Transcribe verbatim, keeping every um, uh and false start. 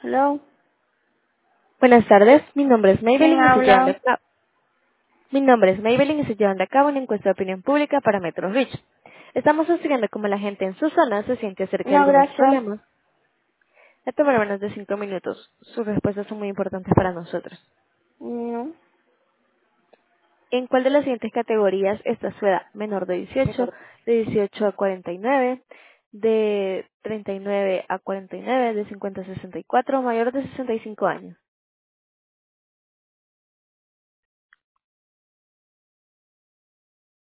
Hello. Buenas tardes, mi nombre es ¿Quién Maybelline y estoy llevando a habla? cabo, mi nombre es Maybelline y estoy llevando a cabo una encuesta de opinión pública para Metro Rich. Estamos estudiando cómo la gente en su zona se siente acerca de No, algunos gracias. problemas. Le tomará menos de cinco minutos. Sus respuestas son muy importantes para nosotros. No. ¿En cuál de las siguientes categorías está su edad? Menor de dieciocho, de dieciocho a cuarenta y nueve, de treinta y nueve a cuarenta y nueve, de cincuenta a sesenta y cuatro, mayor de sesenta y cinco años.